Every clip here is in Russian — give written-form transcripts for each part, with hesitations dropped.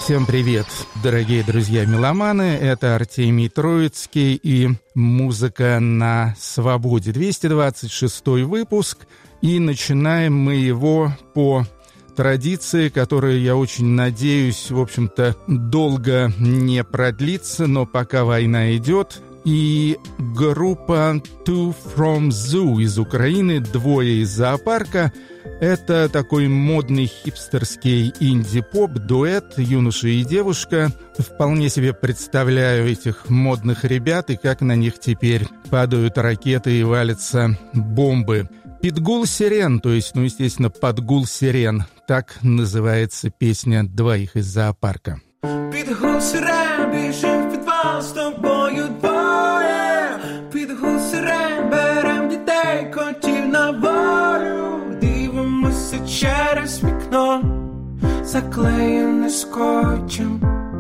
Всем привет, дорогие друзья-меломаны, это Артемий Троицкий и «Музыка на свободе». 226-й выпуск, и начинаем мы его по традиции, которая, я очень надеюсь, в общем-то, долго не продлится, но пока война идет. И группа Two from Zoo из Украины, двое из зоопарка. Это такой модный хипстерский инди-поп-дуэт, юноша и девушка. Вполне себе представляю этих модных ребят и как на них теперь падают ракеты и валятся бомбы. «Подгул сирен», то есть, естественно, «Подгул сирен». Так называется песня двоих из зоопарка. Підгул сирен, біжим в підвал з тобою двоє. Підгул сирен, берем дітей, котів на волю. Дивимося через вікно, заклеєне скотчем.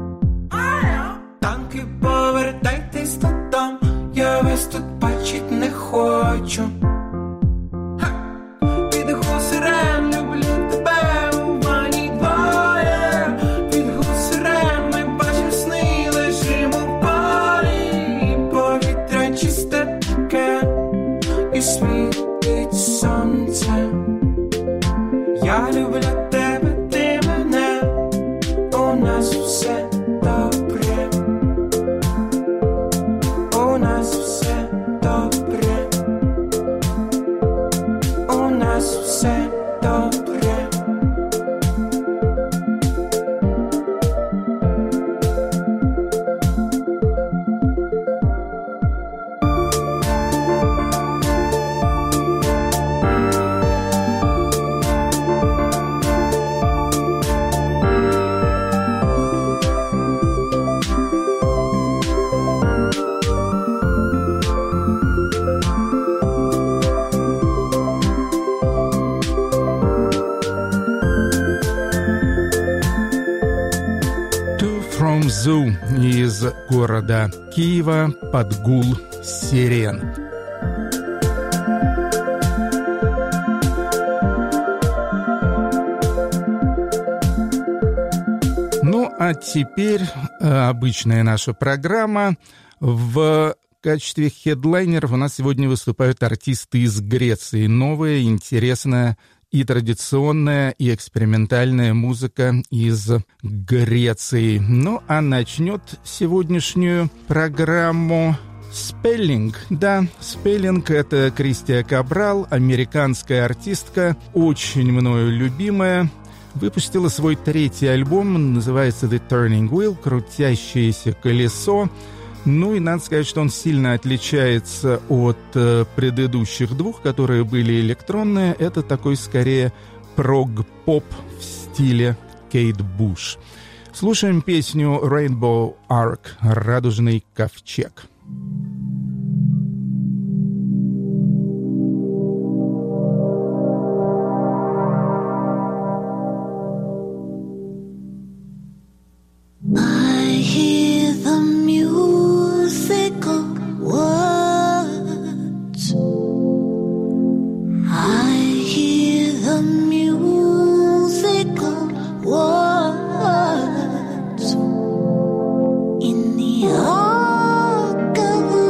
Танки, повертайтесь додому, я вас тут бачить не хочу. Підгул сирен, люблю тебе, у ванні двоє. Підгул сирен, ми бачим сни, лежимо в полі. І повітря чисте таке, і світить сонце. Я люблю тебе, ти мене, у нас все добре. У нас все добре. У нас все добре. Zoo из города Киева, «Подгул сирен». Ну, а теперь обычная наша программа. В качестве хедлайнеров у нас сегодня выступают артисты из Греции. Новая, интересная и традиционная, и экспериментальная музыка из Греции. Ну, а начнет сегодняшнюю программу Spelling. Да, Spelling — это Кристия Кабрал, американская артистка, очень мною любимая. Выпустила свой третий альбом, называется The Turning Wheel, «Крутящееся колесо». Ну и надо сказать, что он сильно отличается от предыдущих двух, которые были электронные. Это такой, скорее, прог-поп в стиле Кейт Буш. Слушаем песню Rainbow Arc, «Радужный ковчег». In the arc of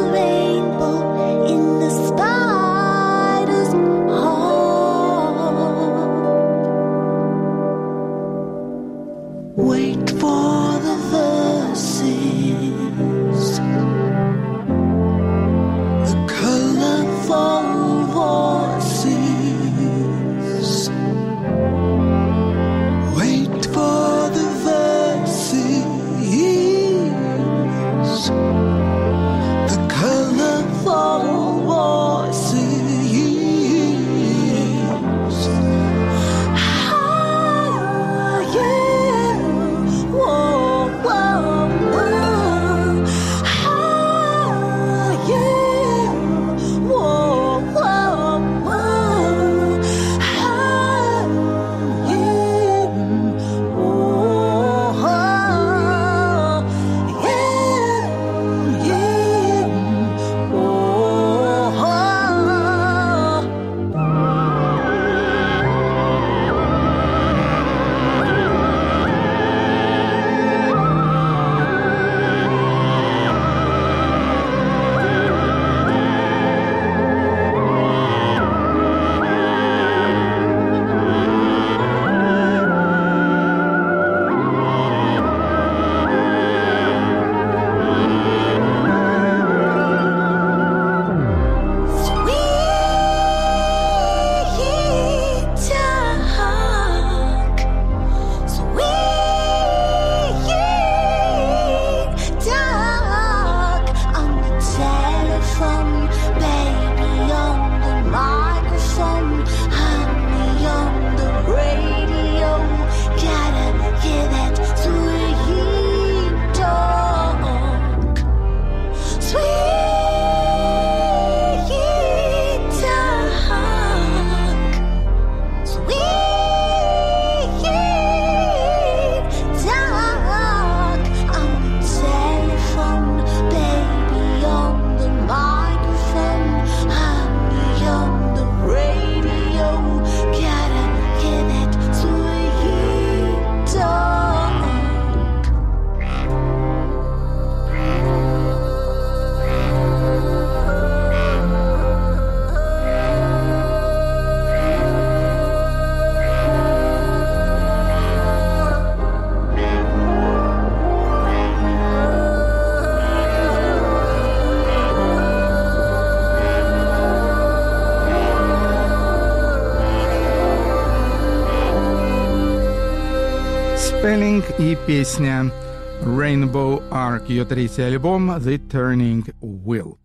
Spelling и песня Rainbow Arc, ее третий альбом The Turning Wheel.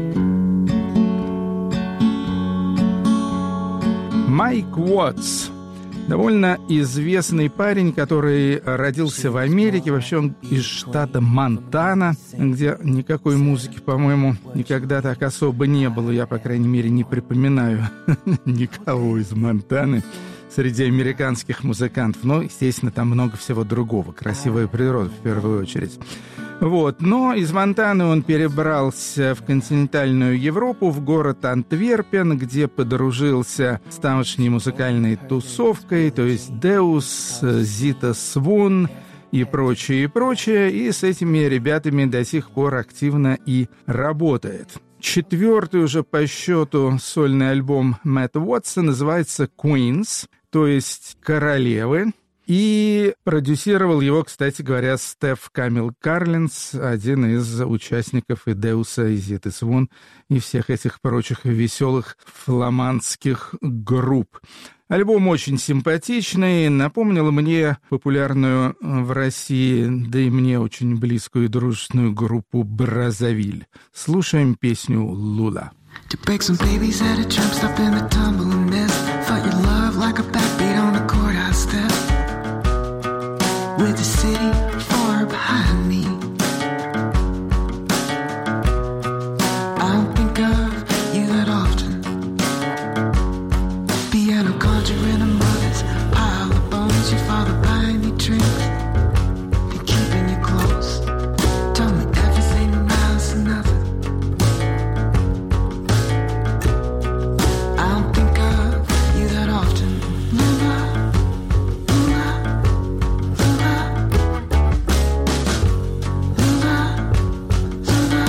Майк Уотс. Довольно известный парень, который родился в Америке. Вообще он из штата Монтана, где никакой музыки, по-моему, никогда так особо не было. Я, по крайней мере, не припоминаю никого из Монтаны среди американских музыкантов. Но, естественно, там много всего другого. Красивая природа, в первую очередь. Вот. Но из Монтаны он перебрался в континентальную Европу, в город Антверпен, где подружился с тамошней музыкальной тусовкой, то есть Deus, Zita Swoon и прочее, и прочее. И с этими ребятами до сих пор активно и работает. Четвертый уже по счету сольный альбом Мэтта Уотса называется «Queens», то есть «Королевы». И продюсировал его, кстати говоря, Стеф Камил Карлинс, один из участников и Деуса, и Зиты Свон, и всех этих прочих веселых фламандских групп. Альбом очень симпатичный, напомнил мне популярную в России, да и мне очень близкую и дружественную группу «Бразавиль». Слушаем песню «Лула». To break some babies at a jump stop in the tumbling mist. Felt your love like a backbeat on a courthouse step. With the city far behind me, I don't think of you that often. Piano conjuring a mother's pile of bones. Your father buying you drinks and keeping you close. Told me everything amounts to nothing. I don't think of you that often. Lula, Lula, Lula, Lula, Lula.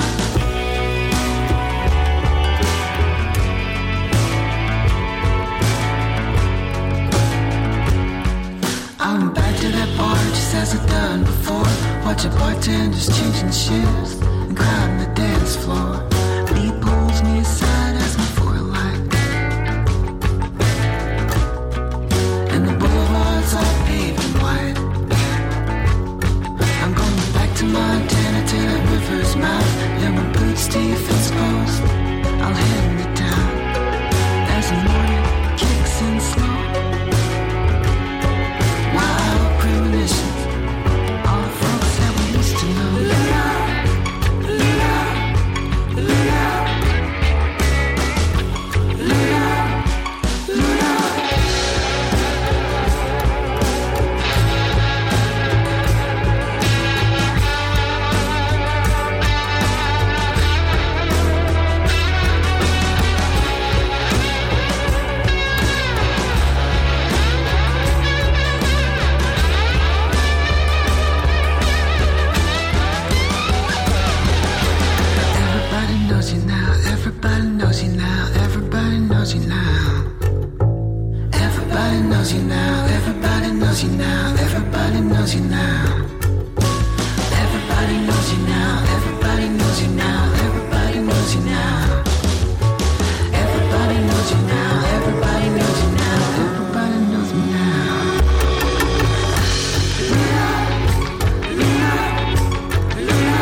I went back to that bar just as I've done before. Watching bartenders changing shifts and crowding the dance floor. He pulls me aside, asks me for a light, and the boulevard's all paved in white. I'm going back to Montana to that river's mouth. Yeah, my boots to your fence post. I'll head into town as the morning kicks in slow. Wild premonitions, all the folks that we used to know. Lula, Lula, Lula, Lula, Lula. Everybody knows you now, everybody knows you now, everybody knows you now. Everybody knows you now, everybody knows you now, everybody knows you now. Everybody knows you now, everybody knows you now, everybody knows you now. Everybody knows you now, everybody knows you now, everybody knows me now. Lula, Lula, Lula,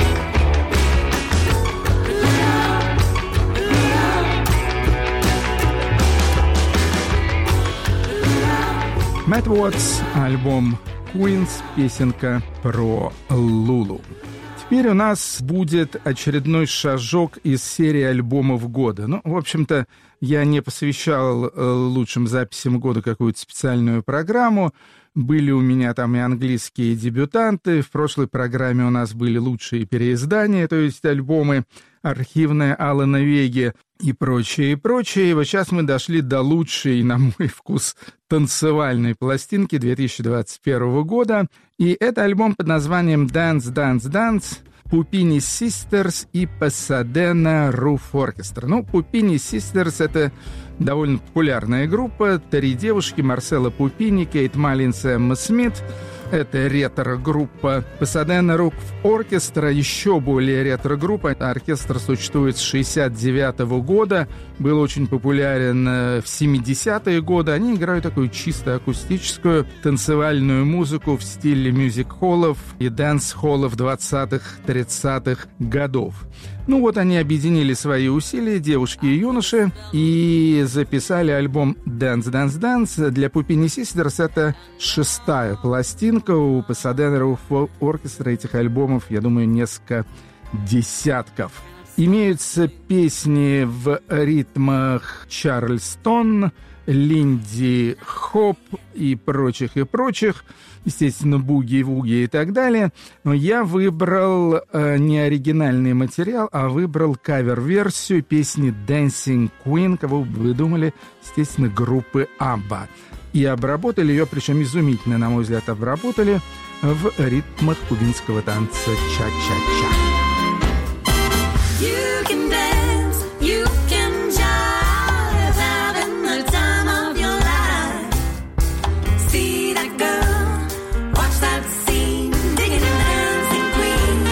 Мэтт Уотс, альбом Queens, песенка про Лулу. Теперь у нас будет очередной шажок из серии альбомов года. Ну, в общем-то, я не посвящал лучшим записям года какую-то специальную программу. Были у меня там и английские дебютанты. В прошлой программе у нас были лучшие переиздания, то есть альбомы архивные Алана Веги и прочее, и прочее. И вот сейчас мы дошли до лучшей, на мой вкус, танцевальной пластинки 2021 года. И это альбом под названием «Dance, Dance, Dance», Puppini Sisters и Pasadena Roof Orchestra. Ну, Puppini Sisters — это довольно популярная группа. 3 девушки: Марсела Пупини, Кейт Маллинс и Эмма Смит. Это ретро-группа Pasadena Roof Orchestra, еще более ретро-группа. Оркестр существует с 1969 года, был очень популярен в 70-е годы. Они играют такую чисто акустическую танцевальную музыку в стиле мюзик-холлов и дэнс-холлов 20-30-х годов. Ну вот они объединили свои усилия, девушки и юноши, и записали альбом «Dance, Dance, Dance». Для Puppini Sisters это 6-я пластинка. У Pasadena Roof Orchestra этих альбомов, я думаю, несколько десятков. Имеются песни в ритмах Чарльстон, Линди Хоп и прочих. Естественно, буги-вуги и так далее. Но я выбрал не оригинальный материал, а выбрал кавер-версию песни «Dancing Queen». Кого бы вы думали? Естественно, группы ABBA. И обработали ее, причем изумительно, на мой взгляд, обработали в ритмах кубинского танца ча-ча-ча. You can dance, you can jive, having the time of your life. See that girl, watch that scene, digging in the dancing queen.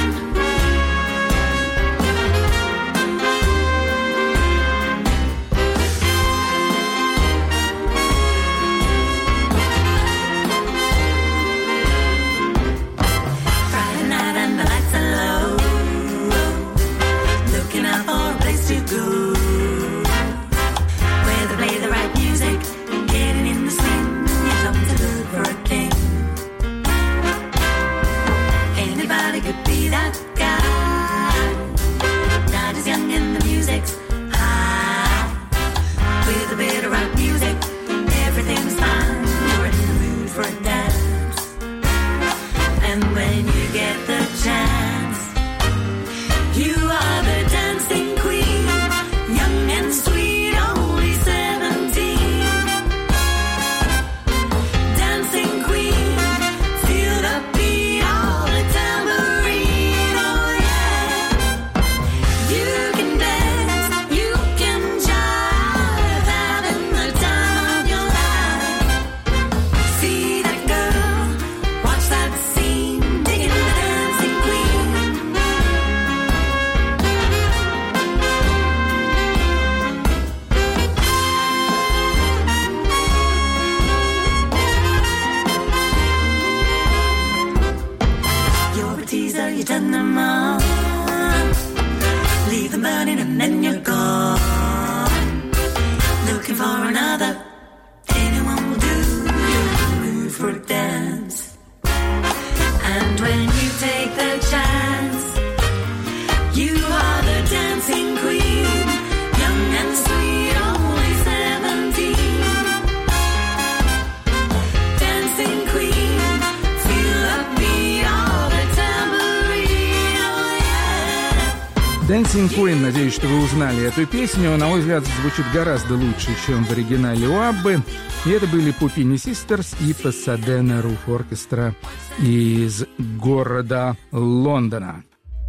Friday night and the lights are low, looking out for a place to go, where they play the right music, getting in the swing. You come to look for a king. Anybody could be that guy. Not as young and the music's high. With a bit of rock music, everything's fine. You're in the mood for a dance. And when you get the chance, you are the dancing queen, young and sweet, only 17. Dancing queen, feel the beat, all the tambourine, oh yeah. You can dance, you can jive, having the time of your life. See that girl, watch that scene, digging the dancing queen. You're a teaser, you turn them on, leave them burning and then you're gone. Looking for another, anyone will do. You're in the mood for a dance. And when you take the chance, you are the dancing queen, young and sweet, only 17. Dancing queen, feel the beat, all the tambourine, oh yeah. Dancing Queen, надеюсь, что вы узнали эту песню. На мой взгляд, звучит гораздо лучше, чем в оригинале у Аббы. И это были Puppini Sisters и Pasadena Roof Orchestra из города Лондона.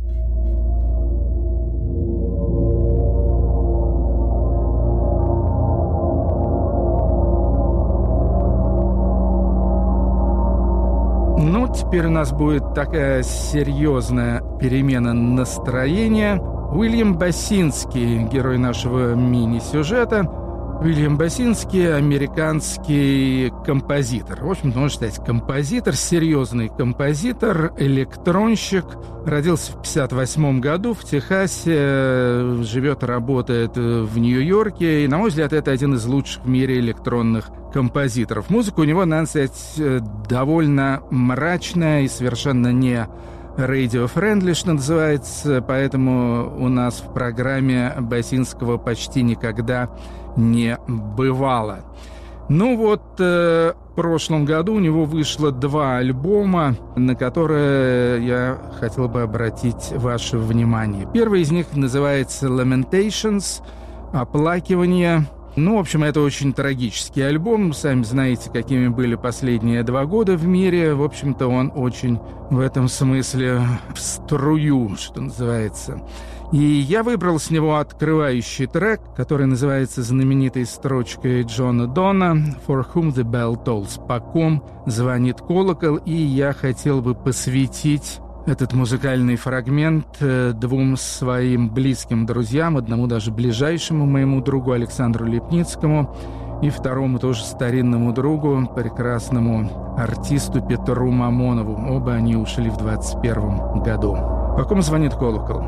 Ну, теперь у нас будет такая серьезная перемена настроения. Уильям Басинский, герой нашего мини-сюжета. Уильям Басинский – американский композитор. В общем-то, можно сказать, композитор, серьезный композитор, электронщик. Родился в 1958 году в Техасе, живет, работает в Нью-Йорке. И, на мой взгляд, это один из лучших в мире электронных композиторов. Музыка у него, надо сказать, довольно мрачная и совершенно не radio-friendly, что называется, поэтому у нас в программе Басинского почти никогда не бывало. Ну вот, в прошлом году у него вышло 2 альбома, на которые я хотел бы обратить ваше внимание. Первый из них называется «Lamentations», «Оплакивание». Ну, в общем, это очень трагический альбом. Сами знаете, какими были последние 2 года в мире. В общем-то, он очень в этом смысле в струю, что называется. И я выбрал с него открывающий трек, который называется знаменитой строчкой Джона Дона «For whom the bell tolls», «По ком звонит колокол», и я хотел бы посвятить этот музыкальный фрагмент двум своим близким друзьям, одному даже ближайшему моему другу Александру Лепницкому и второму тоже старинному другу, прекрасному артисту Петру Мамонову. Оба они ушли в 21 году. «По ком звонит колокол».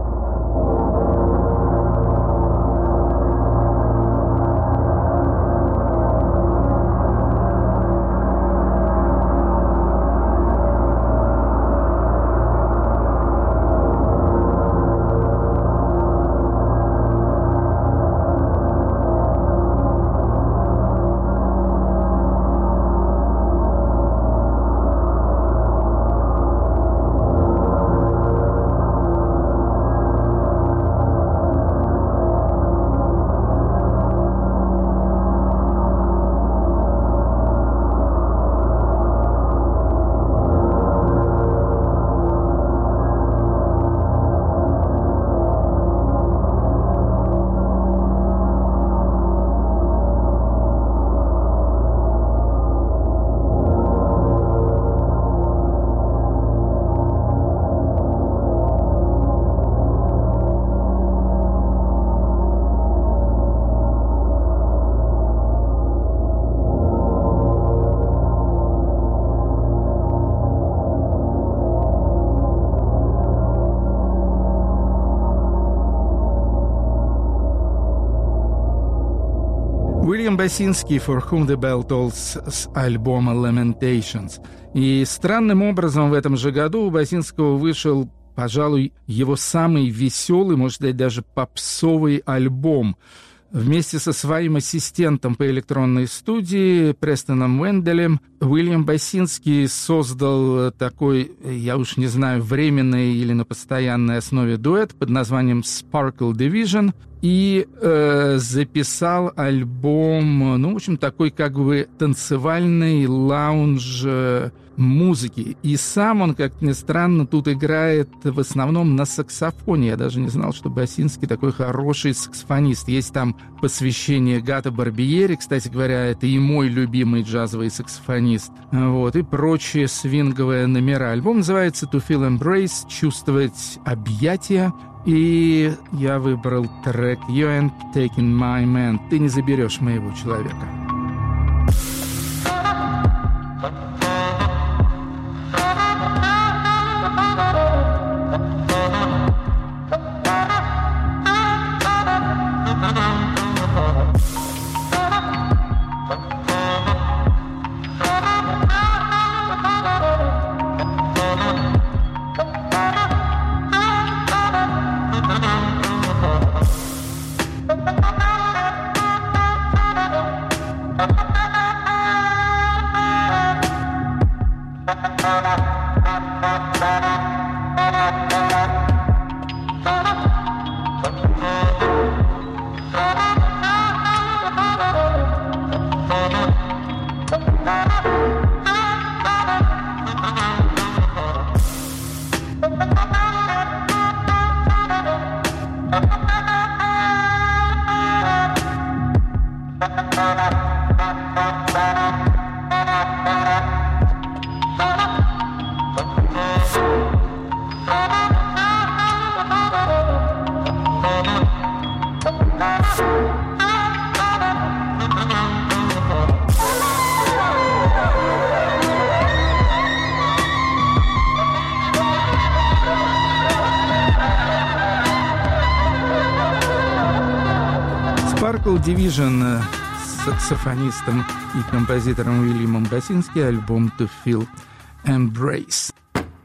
Уильям Басинский «For whom the bell tolls» с альбома «Lamentations». И странным образом в этом же году у Басинского вышел, пожалуй, его самый веселый, может сказать, даже попсовый альбом. Вместе со своим ассистентом по электронной студии Престоном Венделем Уильям Басинский создал такой, я уж не знаю, временный или на постоянной основе дуэт под названием Sparkle Division и записал альбом, ну, в общем, такой как бы танцевальный лаунж музыки. И сам он, как ни странно, тут играет в основном на саксофоне. Я даже не знал, что Басинский такой хороший саксофонист. Есть там посвящение Гато Барбиери, кстати говоря, это и мой любимый джазовый саксофонист. Вот, и прочие свинговые номера. Альбом называется «To Feel Embrace», «Чувствовать объятия». И я выбрал трек «You ain't taking my man», «Ты не заберешь моего человека». Sparkle Division с саксофонистом и композитором Уильямом Басинским, альбом «To Feel Embrace».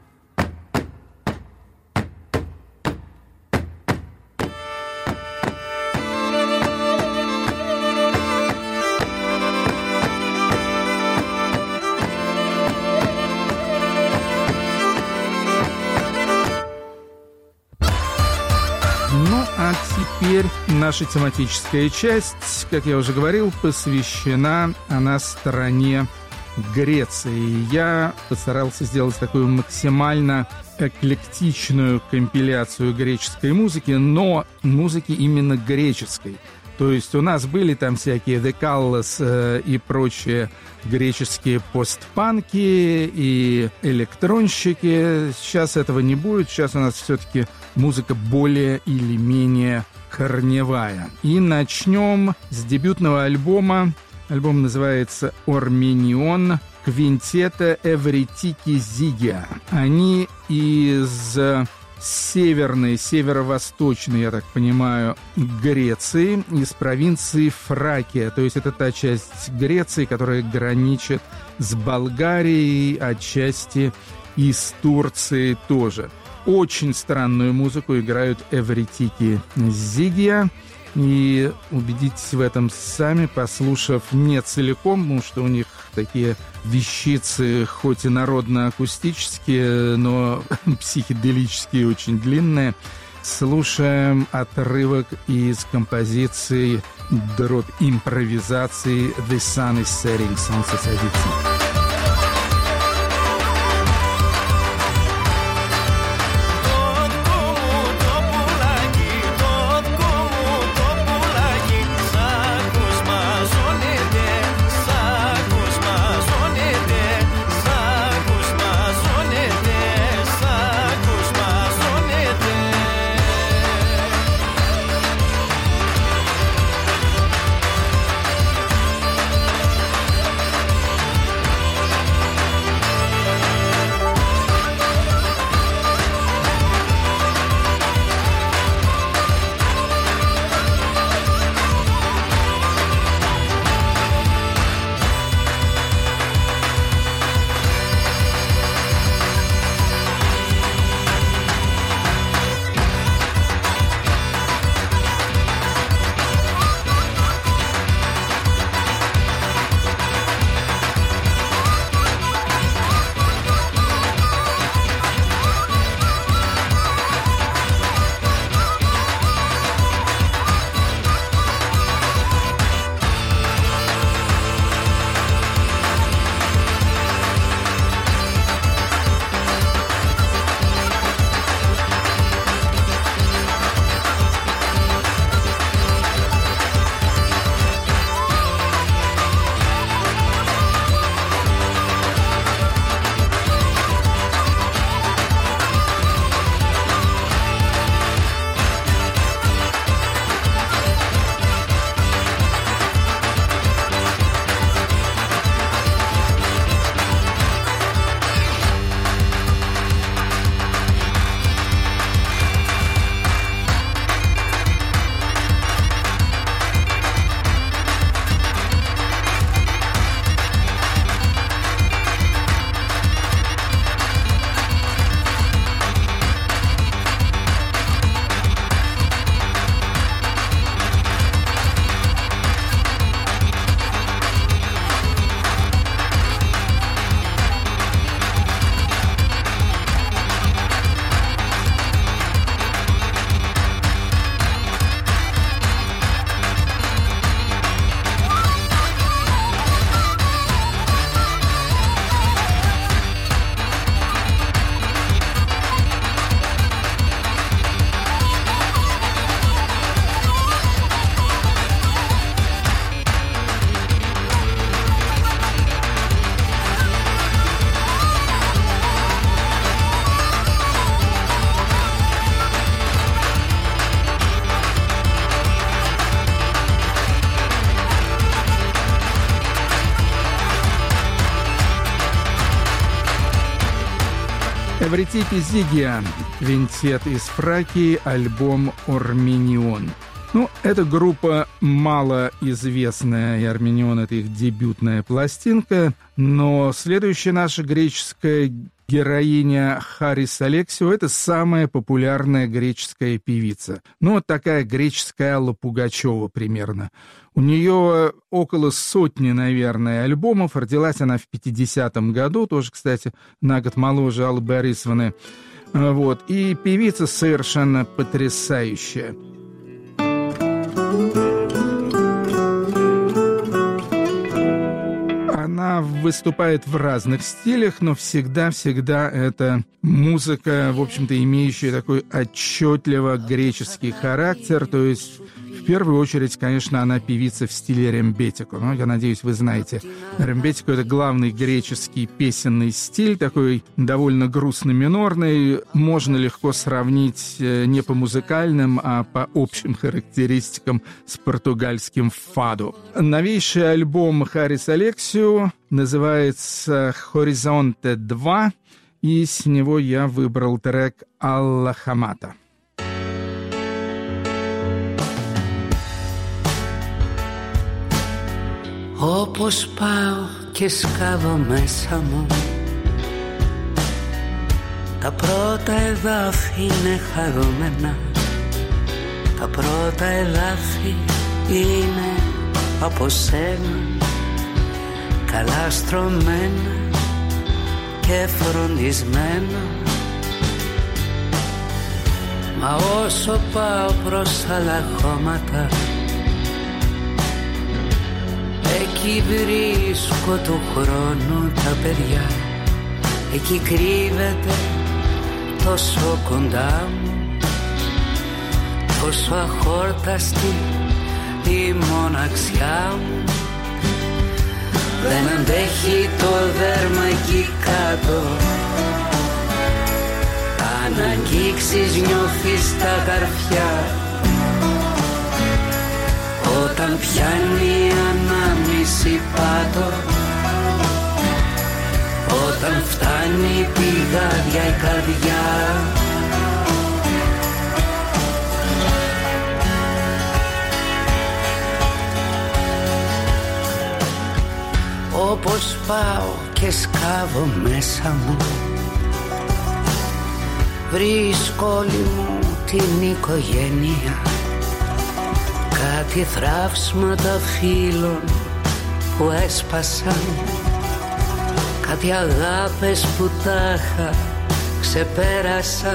Теперь наша тематическая часть, как я уже говорил, посвящена она стране Греции. Я постарался сделать такую максимально эклектичную компиляцию греческой музыки, но музыки именно греческой. То есть у нас были там всякие The Callas и прочие греческие постпанки и электронщики. Сейчас этого не будет. Сейчас у нас все-таки музыка более или менее корневая. И начнем с дебютного альбома. Альбом называется «Орменион» квинтета Эвритики Зигия. Они из северо-восточной, я так понимаю, Греции, из провинции Фракия. То есть это та часть Греции, которая граничит с Болгарией, отчасти и с Турцией тоже. Очень странную музыку играют Эвритики Зигия. И убедитесь в этом сами, послушав не целиком, потому что у них такие вещицы, хоть и народно-акустические, но психоделические, очень длинные. Слушаем отрывок из композиции дроп-импровизации «The Sun is Setting», «Солнце садится». Эвритики Зигия, квинтет из Фракии, альбом «Орменион». Ну, эта группа малоизвестная, и «Орменион» — это их дебютная пластинка, но следующая наша греческая героиня Харис Алексиу — это самая популярная греческая певица. Ну, вот такая греческая Алла Пугачева примерно. У нее около сотни, наверное, альбомов. Родилась она в 50-м году, тоже, кстати, на год моложе Аллы Борисовны. Вот. И певица совершенно потрясающая. Она Она выступает в разных стилях, но всегда это музыка, в общем-то, имеющая такой отчетливо греческий характер, то есть в первую очередь, конечно, она певица в стиле рембетико. Но я надеюсь, вы знаете, рембетико — это главный греческий песенный стиль, такой довольно грустно-минорный. Можно легко сравнить не по музыкальным, а по общим характеристикам с португальским фадо. Новейший альбом Харис Алексиу называется «Хоризонте 2», и с него я выбрал трек «Alla Hamata». Όπως πάω και σκάβω μέσα μου, τα πρώτα εδάφη είναι χαρούμενα, τα πρώτα εδάφη είναι από σένα, καλά στρωμένα και φροντισμένα. Μα όσο πάω προς άλλα χώματα, εκεί βρίσκω του χρόνου τα παιδιά, εκεί κρύβεται τόσο κοντά μου, τόσο αχόρταστη η μοναξιά μου. Δεν αντέχει το δέρμα εκεί κάτω, αν αγγίξεις νιώθεις τα καρφιά, όταν πιάνει ανάμνηση πάτο, όταν φτάνει πηγάδια η καρδιά. Όπως πάω και σκάβω μέσα μου, βρίσκω όλη μου την οικογένεια, κάτι θράψματα φίλων που έσπασαν, κάτι αγάπες που τάχα ξεπέρασα.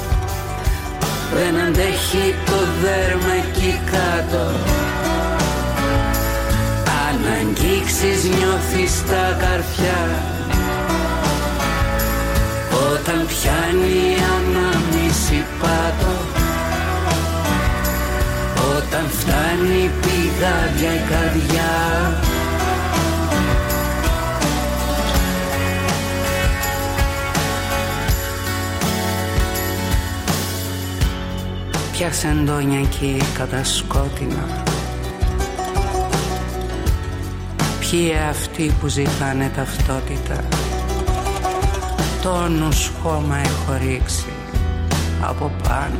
Δεν αντέχει το δέρμα εκεί κάτω, αν αγγίξεις νιώθεις τα καρφιά, όταν πιάνει ανάμνηση πάτο, όταν φτάνει πηγάδια η καρδιά. Πιάσε εντόνια εκεί κατασκότεινα, ποιοι αυτοί που ζητάνε ταυτότητα, τόνους χώμα έχω ρίξει από πάνω,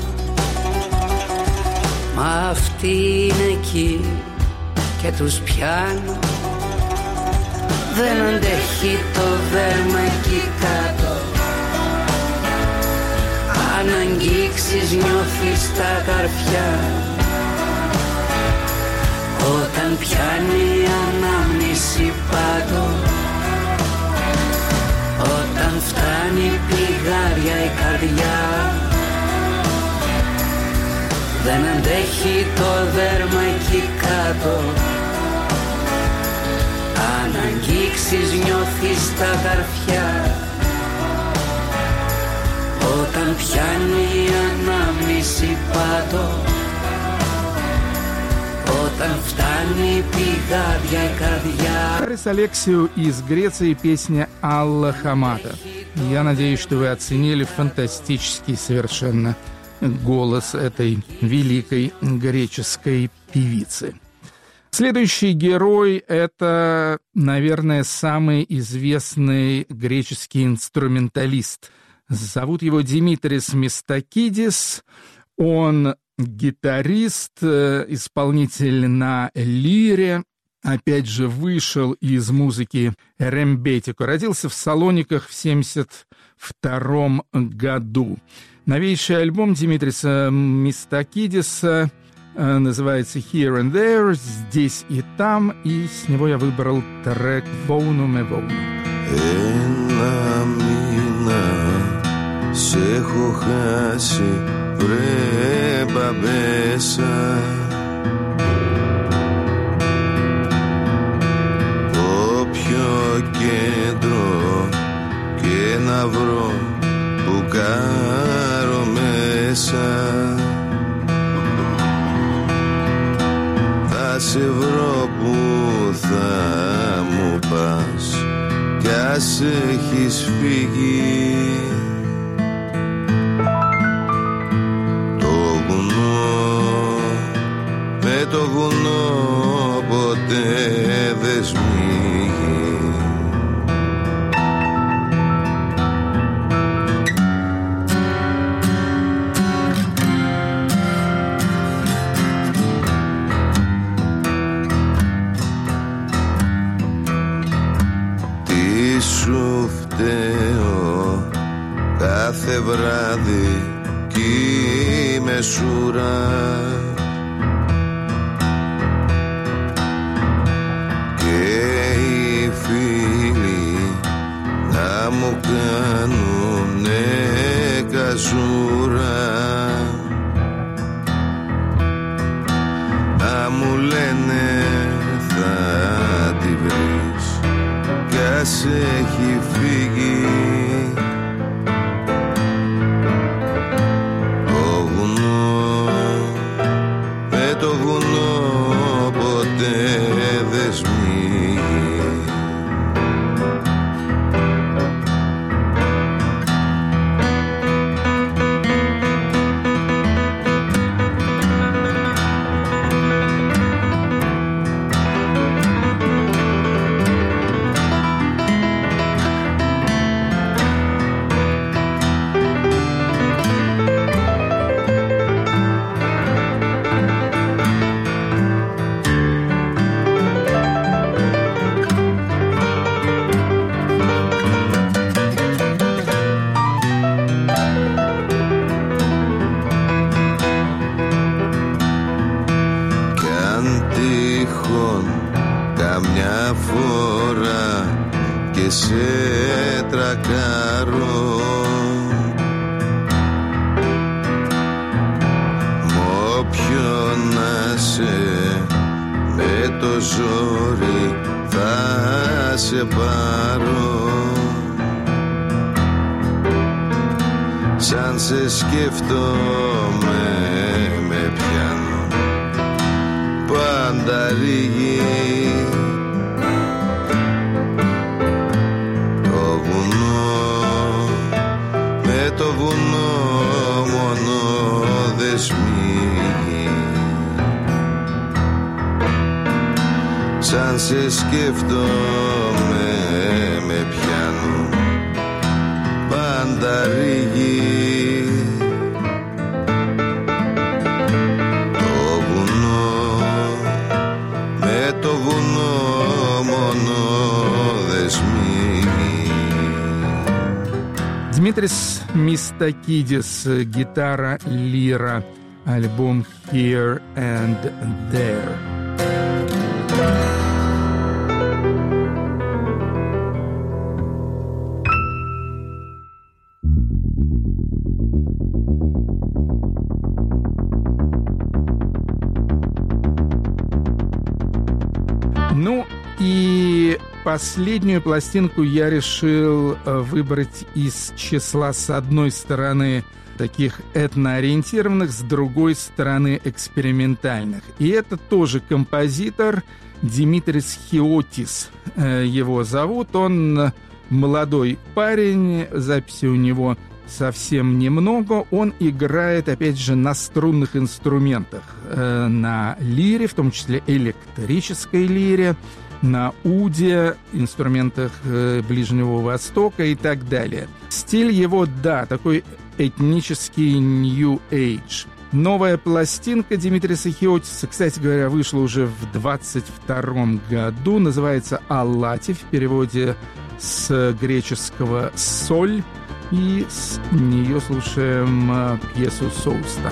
μα αυτοί είναι εκεί και τους πιάνω. Δεν αντέχει το δέρμα εκεί κάτω, αν αγγίξεις νιώθεις τα καρφιά, όταν πιάνει ανάμνηση πάτο, όταν φτάνει πηγάδια η καρδιά. Δεν αντέχει το δέρμα εκεί κάτω, αν αγγίξεις νιώθεις τα καρφιά, όταν πιάνει ανάμνηση πάτο, όταν φτάνει πηγάδια η καρδιά. Харис Алексиу из Греции, песня «Alla Hamata». Я надеюсь, что вы оценили фантастический совершенно голос этой великой греческой певицы. Следующий герой — это, наверное, самый известный греческий инструменталист. Зовут его Димитрис Мистакидис. Он гитарист, исполнитель на лире. Опять же, вышел из музыки рембетико. Родился в Салониках в 1972 году. Новейший альбом Димитриса Мистакидиса называется «Here and There», «Здесь и там», и с него я выбрал трек «Βόουνο με βόουνο». Ένα μήνα σε έχω χάσει, βρε μπαμπέσα, όποιο ας έχεις φύγει. Το βουνό, με το βουνό ποτέ δεν σμίγει. Τι σου φταίω κάθε βράδυ κι είμαι σούρα και οι φίλοι να μου κάνουνε καζούρα, να μου λένε θα τη βρεις κι ας έχει φύγει. Το βουνό, με το βουνό ποτέ δεν σμίγει. Καμιά φορά και σε τρακάρω, μ' όποιον να σε, με το ζόρι θα σε πάρω. Σαν σε σκέφτομαι με πιάνω πάντα λίγη. Το βουνό, με το βουνό μόνο δεν σμίγει. Σαν σε σκέφτομαι με πιάνω πάντα λίγη. Το βουνό μόνο δεν σμίγει. Димитрис Мистакидис, гитара, лира, альбом Here and There. Ну и последнюю пластинку я решил выбрать из числа, с одной стороны, таких этноориентированных, с другой стороны, экспериментальных. И это тоже композитор Димитрис Хиотис, его зовут. Он молодой парень, записи у него совсем немного. Он играет, опять же, на струнных инструментах, на лире, в том числе электрической лире, на уде, инструментах Ближнего Востока и так далее. Стиль его, да, такой этнический New Age. Новая пластинка Димитриса Хиотиса, кстати говоря, вышла уже в 22 году, называется «Аллати», в переводе с греческого «соль». И с нее слушаем пьесу Соуста.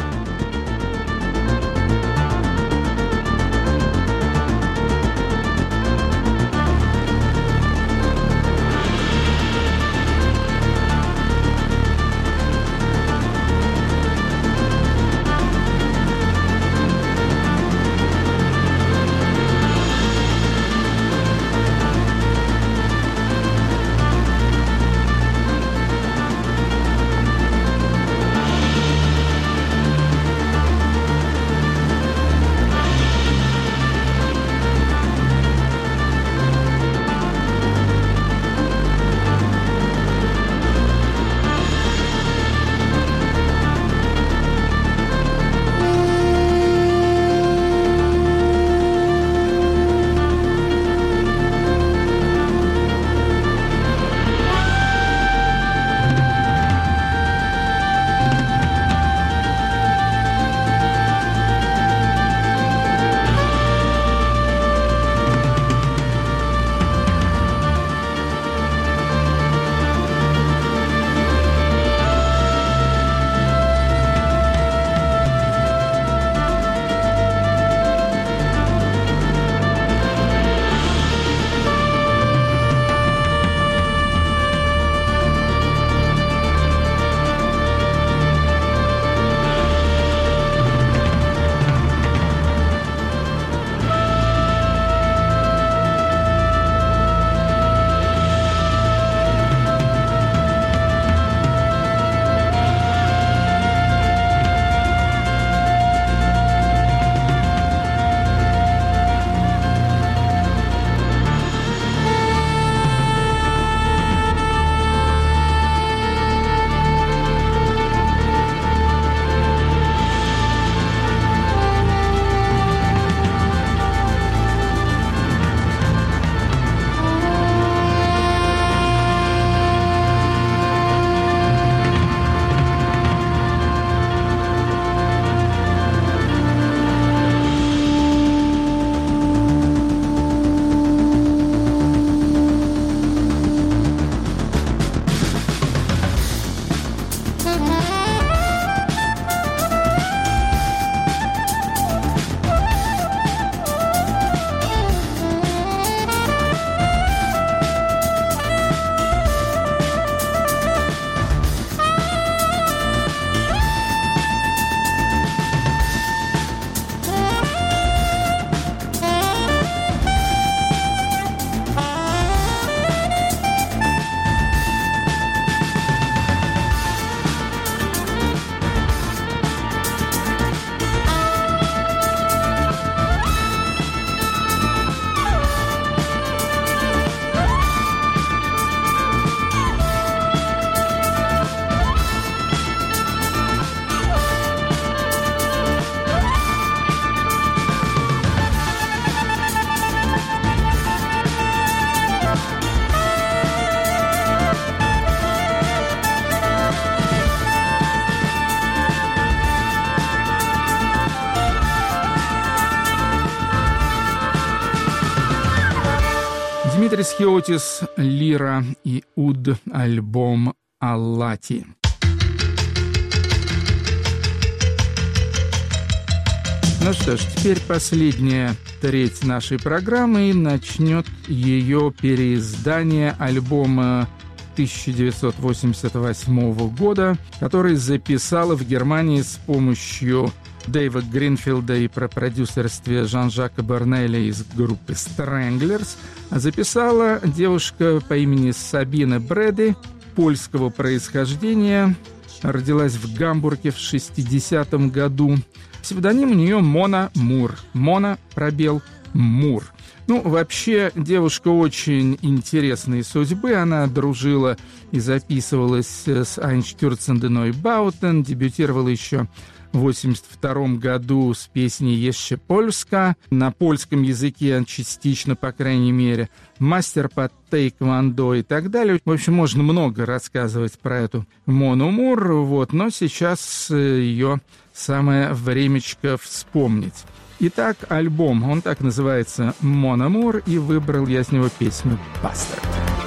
Димитрис Хиотис, Лира и Уд, альбом «Аллати». Ну что ж, теперь последняя треть нашей программы, и начнет ее переиздание альбома 1988 года, который записала в Германии с помощью Дэйва Гринфилда и при продюсерстве Жан-Жака Бернеля из группы Stranglers. Записала девушка по имени Сабина Бреди, польского происхождения, родилась в Гамбурге в 60-м году. Псевдоним у нее Мона Мур. Мона, пробел, Мур. Ну, вообще, девушка очень интересной судьбы. Она дружила и записывалась с Einstürzende Neubauten, дебютировала еще в 1982 году с песней «Еще Польска», на польском языке частично, по крайней мере, мастер по тэйквондо и так далее. В общем, можно много рассказывать про эту Мону Мур, вот, но сейчас ее самое времечко вспомнить. Итак, альбом, он так называется «Мона Мур», и выбрал я с него песню «Бастард».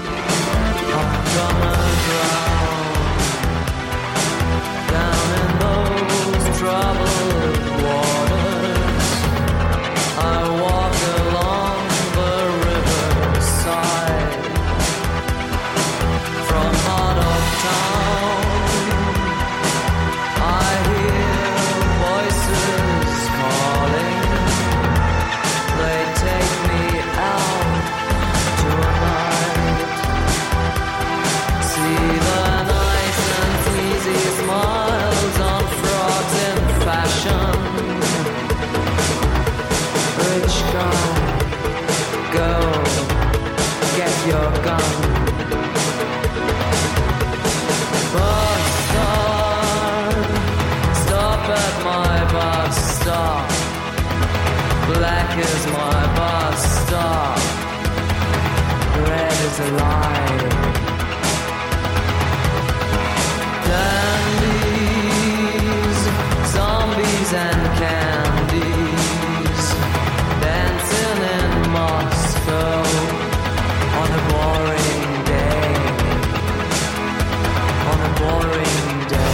Black is my bus stop, red is a lie. Dandies, zombies and candies, dancing in Moscow on a boring day, on a boring day.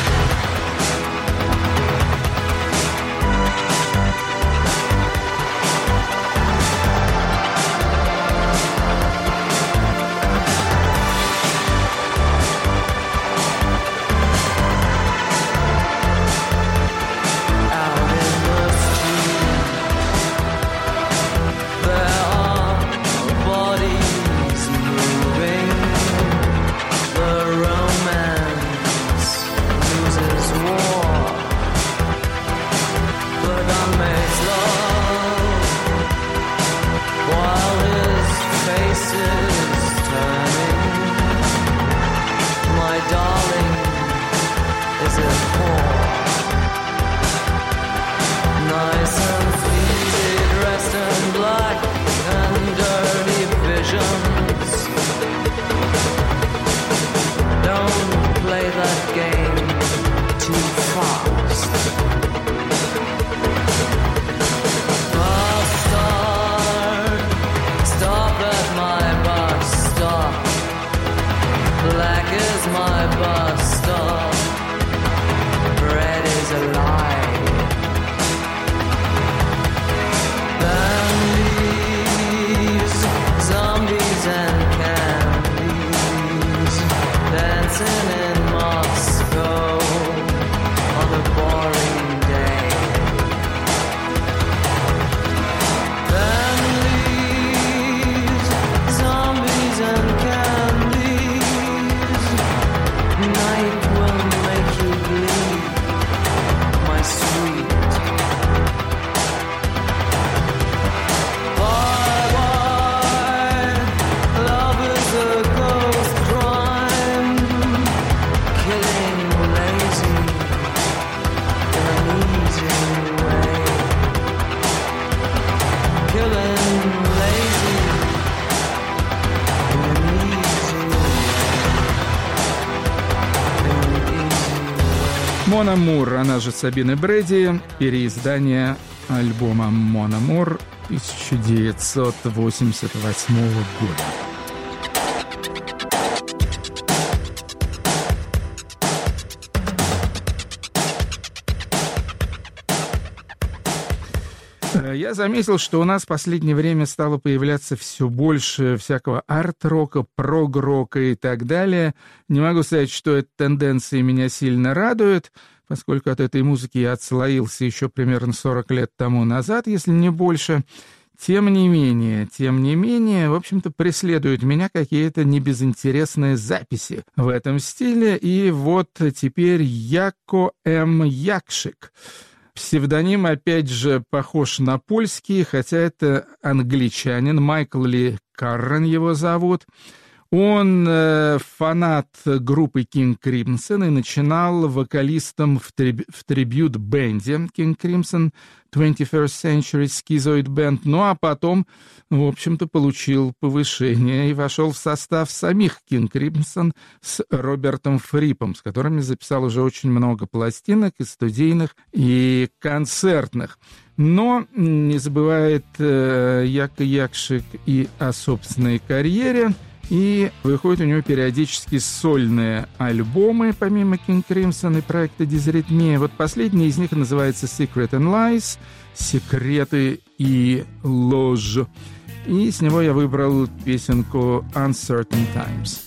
Мона Мур, она же Сабина Бреди, переиздание альбома Мона Мур 1988 года. Я заметил, что у нас в последнее время стало появляться все больше всякого арт-рока, прог-рока и так далее. Не могу сказать, что эта тенденция меня сильно радует, поскольку от этой музыки я отслоился еще примерно 40 лет тому назад, если не больше. Тем не менее, в общем-то, преследуют меня какие-то небезынтересные записи в этом стиле. И вот теперь Яко М. Якшик. Псевдоним, опять же, похож на польский, хотя это англичанин, Майкл Ли Каррен его зовут. Он фанат группы King Crimson и начинал вокалистом в трибьют-бенде King Crimson, 21st Century Schizoid Band, ну а потом, в общем-то, получил повышение и вошел в состав самих King Crimson с Робертом Фрипом, с которыми записал уже очень много пластинок, и студийных, и концертных. Но не забывает Яко Якшик и о собственной карьере, и выходят у него периодически сольные альбомы, помимо King Crimson и проекта Дизритмия. Вот последний из них называется Secret and Lies, «Секреты и ложь». И с него я выбрал песенку Uncertain Times.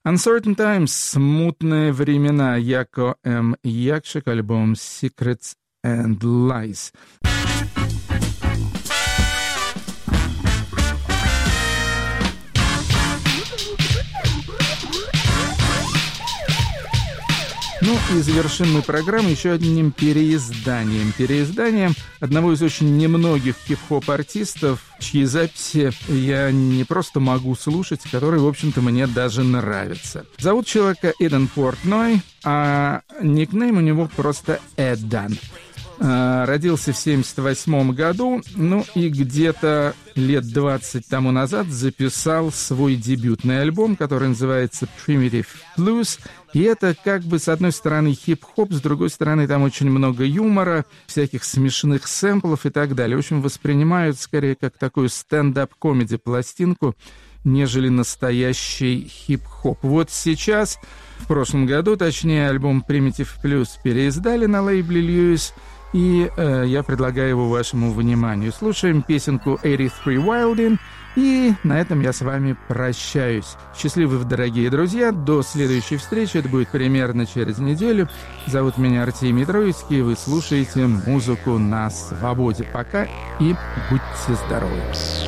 Uncertain Times, смутные времена, Яко М. Якшик, альбом Secrets and Lies. Ну и завершим мы программу еще одним переизданием одного из очень немногих хип-хоп-артистов, чьи записи я не просто могу слушать, которые, в общем-то, мне даже нравятся. Зовут человека Эдан Портной, а никнейм у него просто Эдан. Родился в 1978 году, ну и где-то лет 20 тому назад записал свой дебютный альбом, который называется Primitive Blues. И это как бы с одной стороны хип-хоп, с другой стороны там очень много юмора, всяких смешных сэмплов и так далее. В общем, воспринимают скорее как такую стендап-комеди-пластинку, нежели настоящий хип-хоп. Вот сейчас, в прошлом году, точнее, альбом Primitive Blues переиздали на лейбле Lewis, и я предлагаю его вашему вниманию. Слушаем песенку 83 Wildin', и на этом я с вами прощаюсь. Счастливы, дорогие друзья, до следующей встречи, это будет примерно через неделю. Зовут меня Артемий Троицкий, вы слушаете музыку на свободе. Пока и будьте здоровы.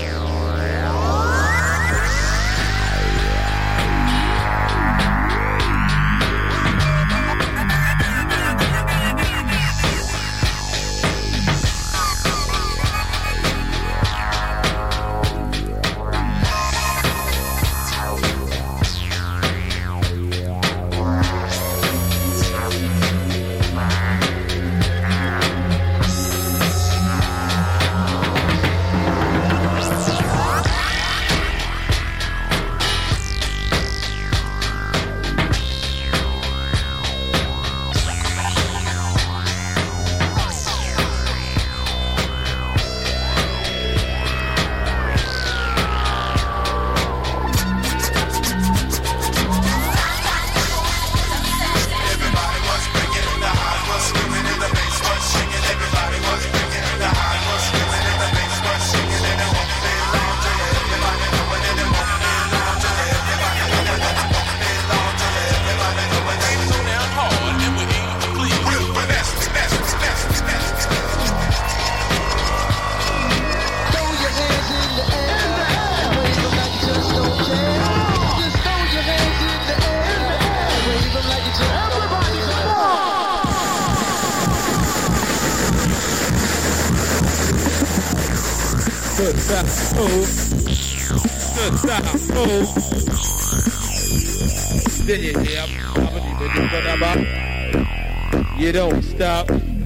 You don't stop.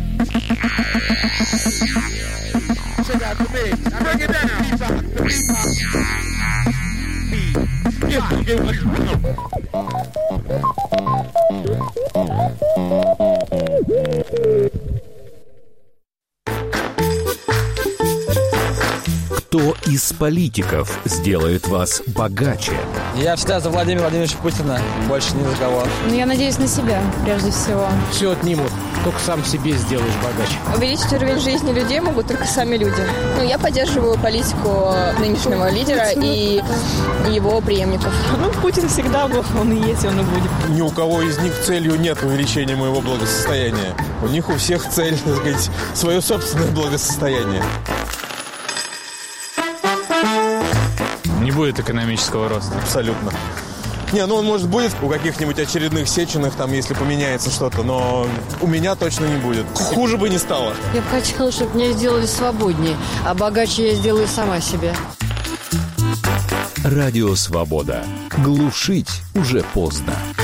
Check out the mix. Now bring it down. Кто из политиков сделает вас богаче? Я всегда за Владимира Владимировича Путина, больше ни за кого. Ну, я надеюсь на себя, прежде всего. Все отнимут, только сам себе сделаешь богаче. Увеличить уровень жизни людей могут только сами люди. Ну, я поддерживаю политику нынешнего лидера и его преемников. Ну, Путин всегда был, он и есть, он и будет. Ни у кого из них целью нет увеличения моего благосостояния. У них у всех цель, так сказать, свое собственное благосостояние. Не будет экономического роста. Абсолютно. Не, ну он, может, будет у каких-нибудь очередных Сеченых, там, если поменяется что-то, но у меня точно не будет. Хуже бы не стало. Я бы хотела, чтобы меня сделали свободнее, а богаче я сделаю сама себе. Радио «Свобода». Глушить уже поздно.